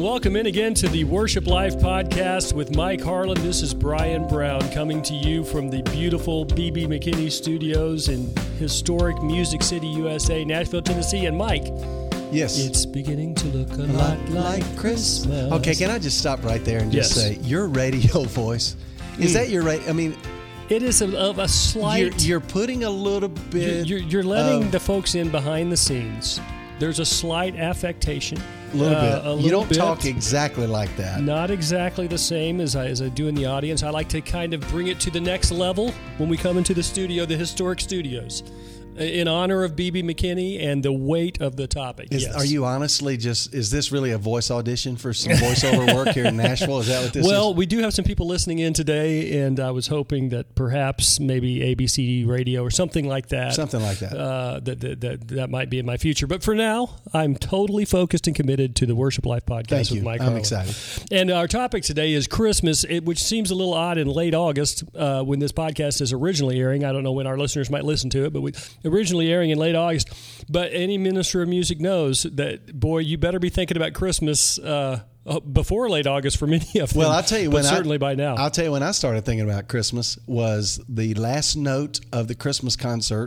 welcome in again to the Worship Life podcast with Mike Harlan. This is Brian Brown coming to you from the beautiful B.B. McKinney Studios in historic Music City, USA, Nashville, Tennessee. And Mike, yes, it's beginning to look a lot like Christmas. Okay, can I just stop right there and just say, your radio voice, is that your radio? I mean, it is of a slight... You're putting a little bit... You're letting the folks in behind the scenes. There's a slight affectation. A little bit. You don't talk exactly like that. Not exactly the same as I do in the audience. I like to kind of bring it to the next level when we come into the studio, the historic studios, in honor of B.B. McKinney and the weight of the topic. Yes. Are you honestly is this really a voice audition for some voiceover work here in Nashville? Is that what this is? Well, we do have some people listening in today, and I was hoping that perhaps maybe ABC Radio or something like that. Something like that. That might be in my future. But for now, I'm totally focused and committed to the Worship Life podcast with Mike Harlan. I'm excited. And our topic today is Christmas, which seems a little odd in late August when this podcast is originally airing. I don't know when our listeners might listen to it, but originally airing in late August. But any minister of music knows that, boy, you better be thinking about Christmas before late August for many of them. Well, I'll tell you certainly by now. I'll tell you when I started thinking about Christmas was the last note of the Christmas concert.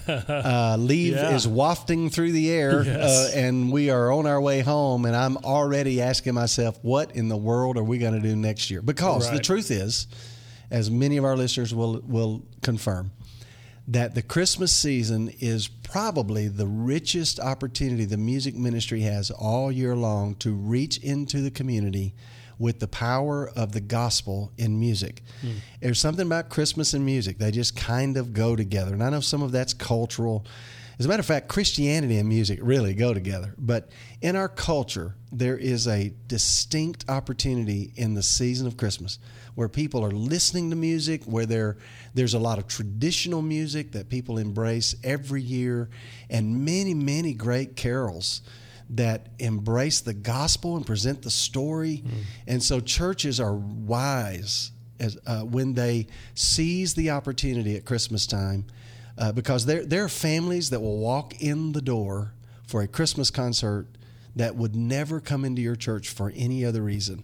Leave is wafting through the air, and we are on our way home, and I'm already asking myself, what in the world are we going to do next year? Because the truth is, as many of our listeners will confirm, that the Christmas season is probably the richest opportunity the music ministry has all year long to reach into the community with the power of the gospel in music. There's something about Christmas and music. They just kind of go together. And I know some of that's cultural. As a matter of fact, Christianity and music really go together. But in our culture, there is a distinct opportunity in the season of Christmas where people are listening to music, where there's a lot of traditional music that people embrace every year, and many, many great carols that embrace the gospel and present the story. And so churches are wise when they seize the opportunity at Christmas time, because there are families that will walk in the door for a Christmas concert that would never come into your church for any other reason.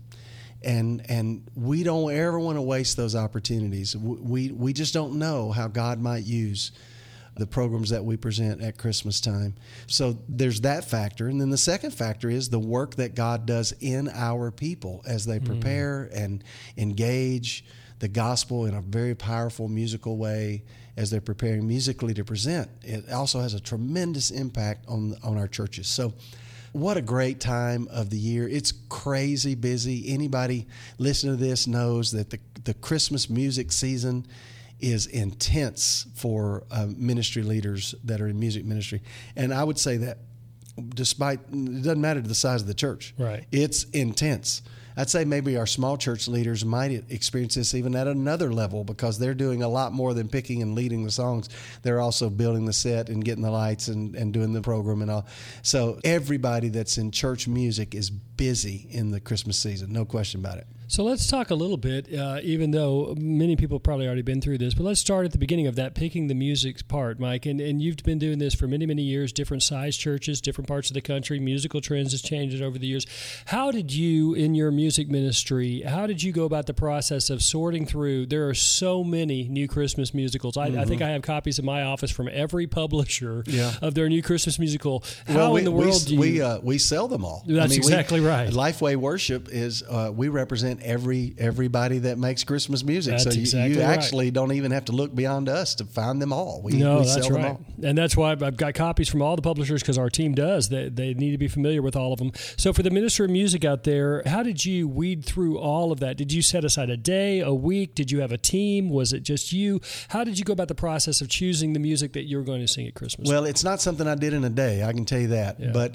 And we don't ever want to waste those opportunities. We just don't know how God might use the programs that we present at Christmas time. So there's that factor. And then the second factor is the work that God does in our people as they prepare and engage the gospel in a very powerful musical way as they're preparing musically to present. It also has a tremendous impact on our churches. So what a great time of the year. It's crazy busy. Anybody listening to this knows that the Christmas music season is intense for ministry leaders that are in music ministry. And I would say that despite, it doesn't matter the size of the church. Right. It's intense. I'd say maybe our small church leaders might experience this even at another level because they're doing a lot more than picking and leading the songs. They're also building the set and getting the lights and doing the program and all. So everybody that's in church music is busy in the Christmas season, no question about it. So let's talk a little bit, even though many people have probably already been through this, but let's start at the beginning of that, picking the music part, Mike. And you've been doing this for many, many years, different size churches, different parts of the country. Musical trends has changed over the years. How did you, in your music ministry, how did you go about the process of sorting through? There are so many new Christmas musicals. I think I have copies in my office from every publisher of their new Christmas musical. How in the world do you... We sell them all. That's exactly right. Lifeway Worship is, we represent everybody that makes Christmas music. That's so exactly you actually don't even have to look beyond us to find them all. We that's sell right. them all. And that's why I've got copies from all the publishers because our team does. They need to be familiar with all of them. So for the minister of music out there, how did you weed through all of that? Did you set aside a day, a week? Did you have a team? Was it just you? How did you go about the process of choosing the music that you were going to sing at Christmas? Well, it's not something I did in a day, I can tell you that. Yeah. But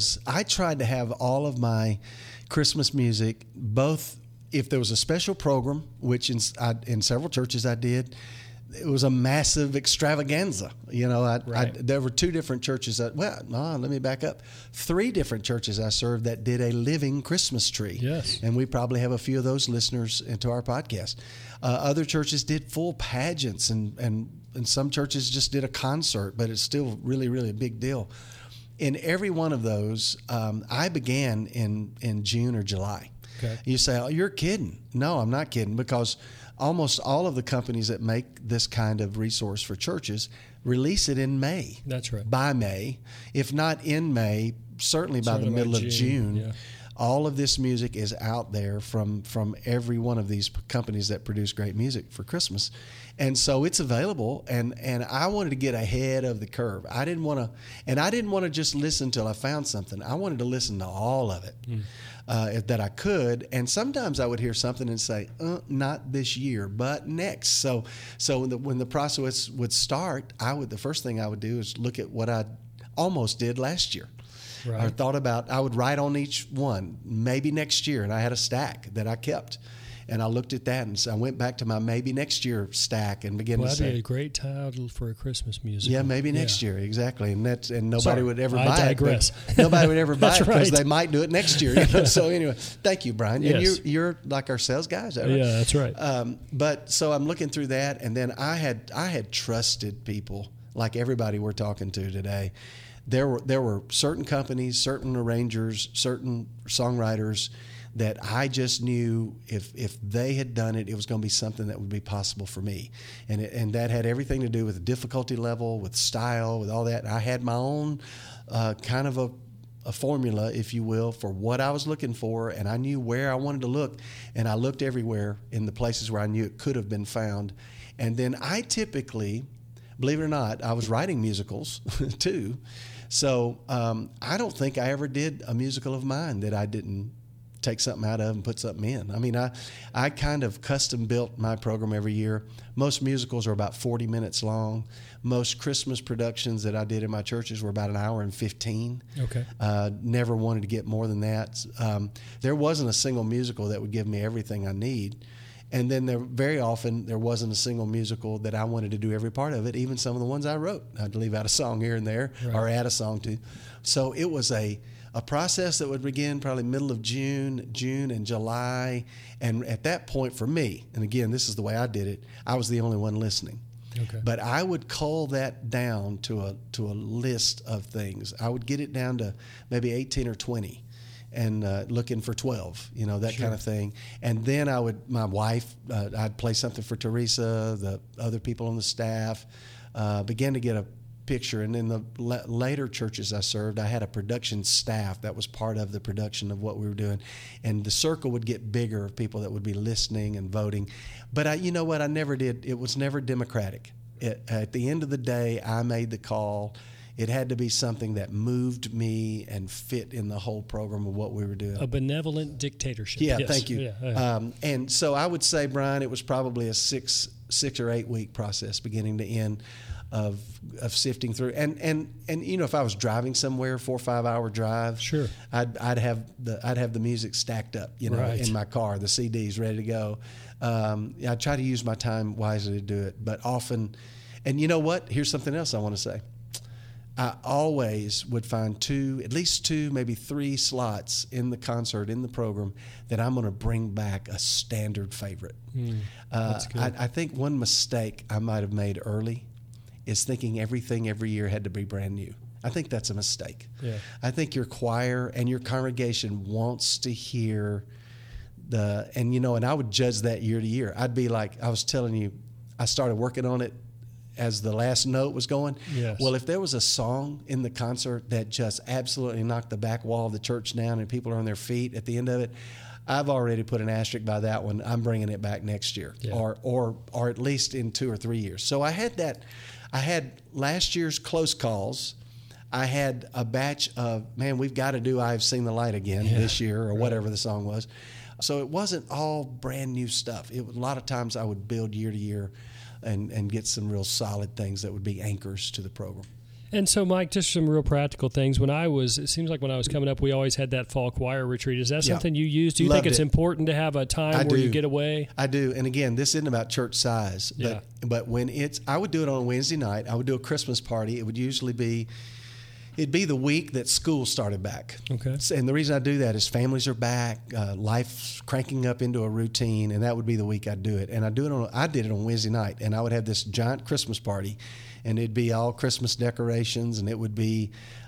I tried to have all of my Christmas music, both if there was a special program, which in several churches I did, it was a massive extravaganza. You know, there were two different churches let me back up. 3 different churches I served that did a living Christmas tree. Yes. And we probably have a few of those listeners into our podcast. Other churches did full pageants and some churches just did a concert, but it's still really, really a big deal. in every one of those, I began in June or July. Okay. You say, "Oh, you're kidding." No, I'm not kidding, because almost all of the companies that make this kind of resource for churches release it in May. That's right. By May, if not in May, certainly by the middle of June. Yeah. All of this music is out there from every one of these companies that produce great music for Christmas. And so it's available, and I wanted to get ahead of the curve. I didn't want to just listen till I found something. I wanted to listen to all of it that I could. And sometimes I would hear something and say, not this year, but next. So when the process would start, the first thing I would do is look at what I almost did last year. Right. Or thought about, I would write on each one, maybe next year, and I had a stack that I kept. And I looked at that, and so I went back to my maybe next year stack and began to say, that'd be a great title for a Christmas musical. Yeah, maybe next year, exactly. And nobody would ever buy digress. it. Nobody would ever buy it because right. they might do it next year. You know? So anyway, thank you, Brian. Yes. And you're like our sales guy, is that right? Yeah, that's right. But so I'm looking through that, and then I had trusted people like everybody we're talking to today. There were certain companies, certain arrangers, certain songwriters that I just knew if they had done it, it was going to be something that would be possible for me. And that had everything to do with the difficulty level, with style, with all that. I had my own kind of a formula, if you will, for what I was looking for, and I knew where I wanted to look, and I looked everywhere in the places where I knew it could have been found. And then I typically, believe it or not, I was writing musicals too. So I don't think I ever did a musical of mine that I didn't take something out of and put something in. I mean, I kind of custom built my program every year. Most musicals are about 40 minutes long. Most Christmas productions that I did in my churches were about an hour and 15. Okay. Never wanted to get more than that. There wasn't a single musical that would give me everything I need. And then very often there wasn't a single musical that I wanted to do every part of it, even some of the ones I wrote. I'd leave out a song here and there, right, or add a song to. So it was a process that would begin probably middle of June and July. And at that point for me, and again, this is the way I did it, I was the only one listening. Okay. But I would cull that down to a list of things. I would get it down to maybe 18 or 20 and looking for 12, that Sure. kind of thing. And then my wife, I'd play something for Teresa, the other people on the staff, began to get a picture. And in the later churches I served, I had a production staff that was part of the production of what we were doing. And the circle would get bigger of people that would be listening and voting. But you know what? I never did. It was never democratic. At the end of the day, I made the call. It had to be something that moved me and fit in the whole program of what we were doing. A benevolent dictatorship. Yeah, yes. Thank you. Yeah. And so I would say, Brian, it was probably a six or 8 week process, beginning to end, of sifting through. And if I was driving somewhere, 4 or 5 hour drive, sure, I'd have the music stacked up, right, in my car, the CDs ready to go. I try to use my time wisely to do it, but often, and you know what? Here's something else I want to say. I always would find at least two, maybe 3 slots in the concert, in the program, that I'm going to bring back a standard favorite. That's good. I think one mistake I might have made early is thinking everything every year had to be brand new. I think that's a mistake. Yeah. I think your choir and your congregation wants to hear and I would judge that year to year. I'd be like, I was telling you, I started working on it as the last note was going. Yes. Well, if there was a song in the concert that just absolutely knocked the back wall of the church down and people are on their feet at the end of it, I've already put an asterisk by that one. I'm bringing it back next year, yeah, or at least in 2 or 3 years. So I had that. I had last year's close calls. I had a batch of, man, we've got to do I've Seen the Light Again this year, or whatever the song was. So it wasn't all brand new stuff. A lot of times I would build year to year and get some real solid things that would be anchors to the program. And so, Mike, just some real practical things. It seems like when I was coming up, we always had that fall choir retreat. Is that something you use? Do you think it's important to have a time where you get away? I do. And again, this isn't about church size. But when I would do it on a Wednesday night. I would do a Christmas party. It would usually be, it'd be the week that school started back. Okay. And the reason I do that is families are back, life's cranking up into a routine, and that would be the week I'd do it. And I did it on Wednesday night, and I would have this giant Christmas party, and it'd be all Christmas decorations, and it would be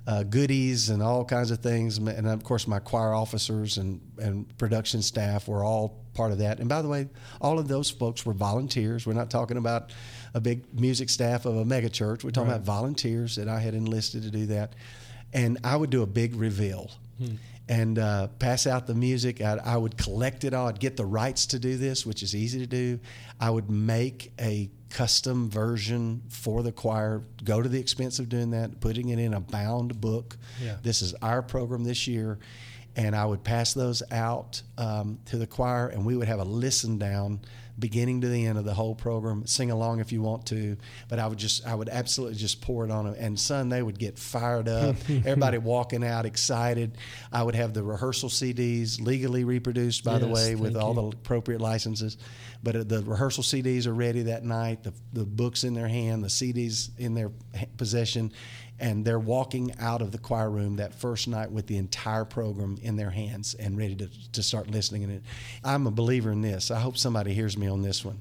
goodies and all kinds of things. And of course, my choir officers and production staff were all part of that. And by the way, all of those folks were volunteers. We're not talking about a big music staff of a mega church. We're talking about volunteers that I had enlisted to do that. And I would do a big reveal and pass out the music. I would collect it all. I'd get the rights to do this, which is easy to do. I would make a custom version for the choir, go to the expense of doing that, putting it in a bound book. Yeah. This is our program this year. And I would pass those out to the choir, and we would have a listen down beginning to the end of the whole program. Sing along if you want to, but I would absolutely just pour it on them. And son, they would get fired up. Everybody walking out excited. I would have the rehearsal CDs legally reproduced, by the way, with all the appropriate licenses. But the rehearsal CDs are ready that night. The books in their hand, the CDs in their possession. And they're walking out of the choir room that first night with the entire program in their hands and ready to start listening in it. I'm a believer in this. I hope somebody hears me on this one.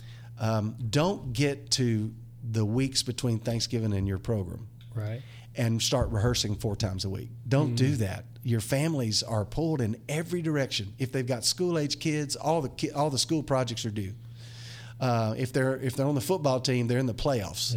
Don't get to the weeks between Thanksgiving and your program, right, and start rehearsing 4 times a week. Don't do that. Your families are pulled in every direction. If they've got school-age kids, all the school projects are due. If they're on the football team, they're in the playoffs.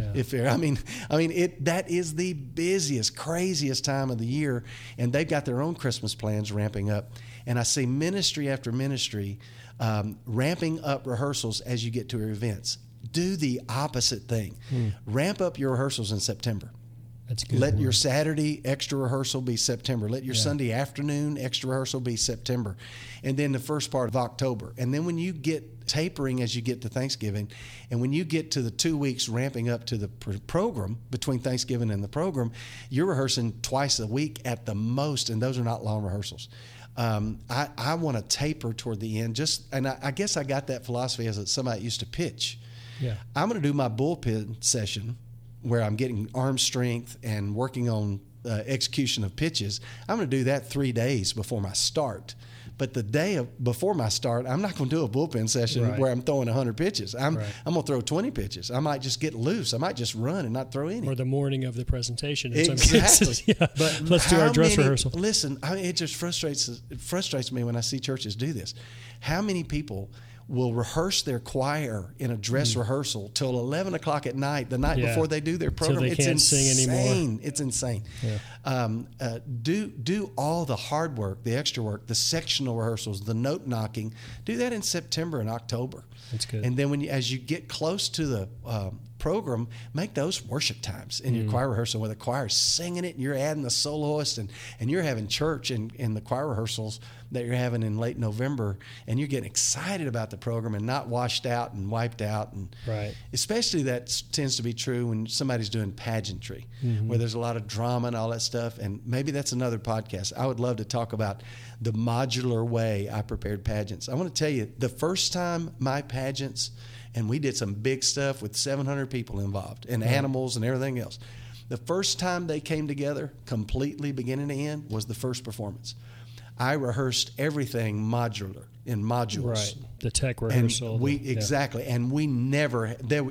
Yeah. That is the busiest, craziest time of the year, and they've got their own Christmas plans ramping up. And I see ministry after ministry ramping up rehearsals as you get to your events. Do the opposite thing. Ramp up your rehearsals in September. That's good. Let your Saturday extra rehearsal be September. Let your Sunday afternoon extra rehearsal be September. And then the first part of October. And then when you get tapering as you get to Thanksgiving, and when you get to the 2 weeks ramping up to the program, between Thanksgiving and the program, you're rehearsing twice a week at the most, and those are not long rehearsals. I want to taper toward the end. I guess I got that philosophy as somebody used to pitch. Yeah. I'm going to do my bullpen session where I'm getting arm strength and working on execution of pitches. I'm going to do that 3 days before my start. But the day before my start, I'm not going to do a bullpen session where I'm throwing 100 pitches. I'm going to throw 20 pitches. I might just get loose. I might just run and not throw any. Or the morning of the presentation. In exactly. Some cases. Yeah. But let's do our dress rehearsal. Listen, it just frustrates me when I see churches do this. How many people will rehearse their choir in a dress rehearsal till 11 o'clock at night, the night before they do their program? They can't sing anymore. It's insane. Yeah. Do all the hard work, the extra work, the sectional rehearsals, the note knocking. Do that in September and October. That's good. And then as you get close to the program, make those worship times in your choir rehearsal where the choir is singing it and you're adding the soloist and you're having church in the choir rehearsals that you're having in late November, and you're getting excited about the program and not washed out and wiped out. And especially that tends to be true when somebody's doing pageantry, where there's a lot of drama and all that stuff. And maybe that's another podcast. I would love to talk about the modular way I prepared pageants. I want to tell you, the first time my pageants, and we did some big stuff with 700 people involved and animals and everything else. The first time they came together completely beginning to end was the first performance. I rehearsed everything modular in modules. Right, the tech rehearsal. And exactly, and you never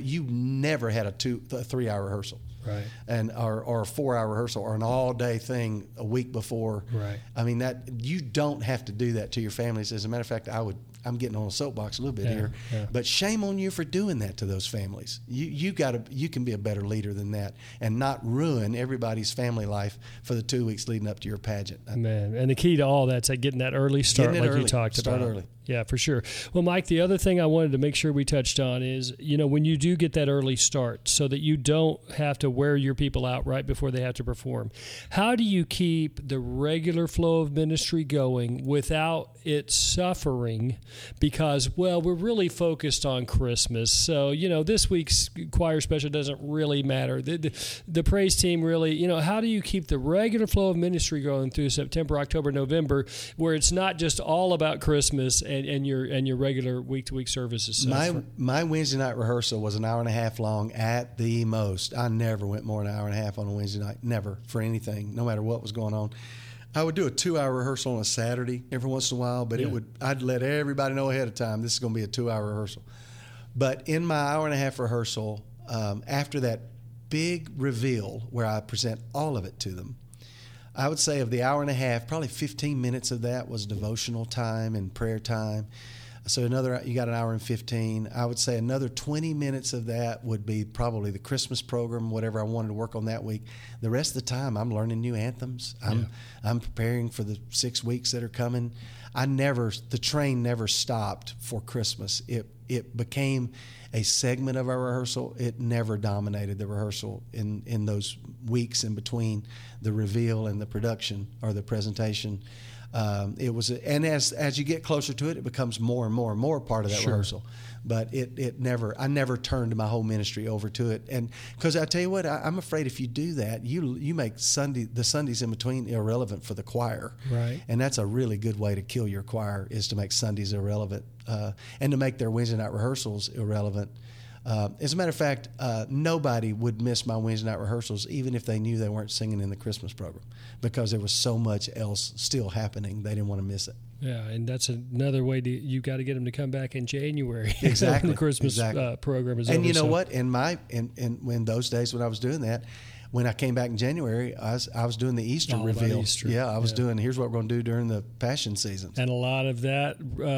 had a 3-hour rehearsal. Right. And or a 4-hour rehearsal or an all-day thing a week before. Right. I mean, that you don't have to do that to your families. As a matter of fact, I'm getting on a soapbox a little bit here, but shame on you for doing that to those families. You can be a better leader than that and not ruin everybody's family life for the 2 weeks leading up to your pageant. Man, and the key to all that's getting that early start, you talked about. Start early. Yeah, for sure. Well, Mike, the other thing I wanted to make sure we touched on is, when you do get that early start so that you don't have to wear your people out right before they have to perform, how do you keep the regular flow of ministry going without it suffering because, we're really focused on Christmas. So, this week's choir special doesn't really matter. The praise team really, how do you keep the regular flow of ministry going through September, October, November, where it's not just all about Christmas and your regular week-to-week services? My Wednesday night rehearsal was an hour and a half long at the most. I never went more than an hour and a half on a Wednesday night, never, for anything, no matter what was going on. I would do a 2-hour rehearsal on a Saturday every once in a while, but I'd let everybody know ahead of time this is going to be a 2-hour rehearsal. But in my hour and a half rehearsal, after that big reveal where I present all of it to them, I would say of the hour and a half, probably 15 minutes of that was devotional time and prayer time. So you got an hour and 15. I would say another 20 minutes of that would be probably the Christmas program, whatever I wanted to work on that week. The rest of the time, I'm learning new anthems. I'm preparing for the 6 weeks that are coming. The train never stopped for Christmas. It became a segment of our rehearsal. It never dominated the rehearsal in those weeks in between the reveal and the production or the presentation. It was, and as you get closer to it, it becomes more and more and more part of that rehearsal. But I never turned my whole ministry over to it, and because I tell you what, I'm afraid if you do that, you make the Sundays in between irrelevant for the choir, right? And that's a really good way to kill your choir, is to make Sundays irrelevant, and to make their Wednesday night rehearsals irrelevant. As a matter of fact, nobody would miss my Wednesday night rehearsals, even if they knew they weren't singing in the Christmas program, because there was so much else still happening. They didn't want to miss it. Yeah, and that's another way you got to get them to come back in January. Exactly. When the Christmas program is over. And you know what? In those days when I was doing that, when I came back in January, I was doing the Easter reveal. Easter. Yeah, I was doing, here's what we're going to do during the Passion season. And a lot of that,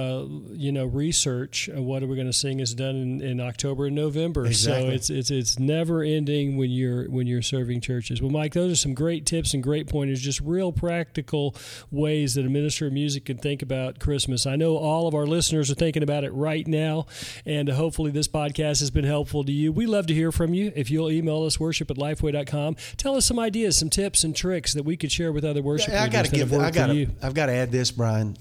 research, what are we going to sing, is done in October and November. Exactly. So it's never ending when you're serving churches. Well, Mike, those are some great tips and great pointers, just real practical ways that a minister of music can think about Christmas. I know all of our listeners are thinking about it right now, and hopefully this podcast has been helpful to you. We love to hear from you. If you'll email us, worship@lifeway.com. Tell us some ideas, some tips and tricks that we could share with other worship leaders. I've got to add this, Brian.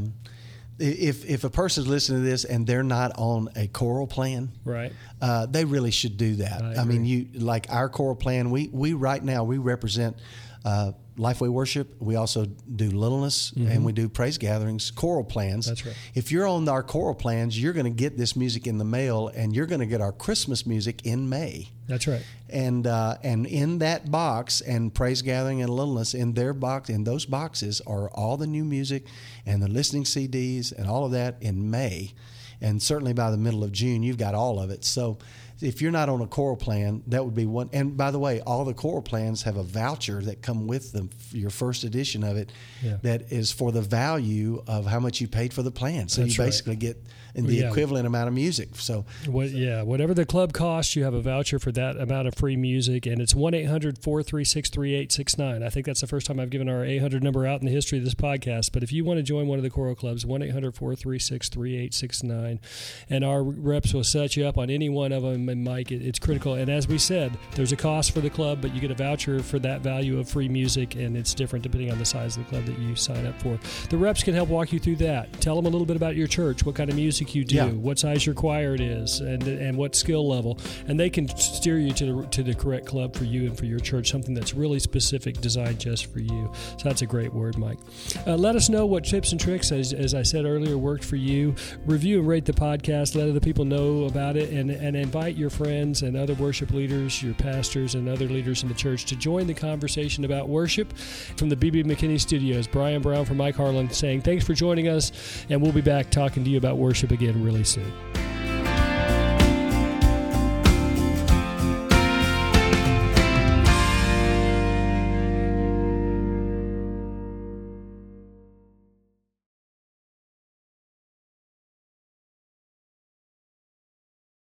If a person's listening to this and they're not on a choral plan, right, they really should do that. I mean, like our choral plan. We right now we represent Lifeway Worship. We also do Littleness, and we do praise gatherings, choral plans. That's right. If you're on our choral plans, you're going to get this music in the mail, and you're going to get our Christmas music in May. That's right. And in that box, and praise gathering and Littleness, in those boxes are all the new music and the listening CDs and all of that in May. And certainly by the middle of June, you've got all of it. So if you're not on a choral plan, that would be one. And by the way, all the choral plans have a voucher that come with them, your first edition of it, that is for the value of how much you paid for the plan. So you basically get the equivalent amount of music. So whatever the club costs, you have a voucher for that amount of free music, and it's 1-800-436-3869. I think that's the first time I've given our 800 number out in the history of this podcast. But if you want to join one of the choral clubs, 1-800-436-3869, and our reps will set you up on any one of them. And Mike, it's critical. And as we said, there's a cost for the club, but you get a voucher for that value of free music, and it's different depending on the size of the club that you sign up for. The reps can help walk you through that. Tell them a little bit about your church, what kind of music you do, what size your choir it is, and what skill level, and they can steer you to the correct club for you and for your church, something that's really specific, designed just for you. So that's a great word, Mike. Let us know what tips and tricks, as I said earlier, worked for you. Review and rate the podcast. Let other people know about it, and invite your friends and other worship leaders, your pastors and other leaders in the church to join the conversation about worship. From the B.B. McKinney Studios, Brian Brown for Mike Harlan saying thanks for joining us, and we'll be back talking to you about worship again really soon.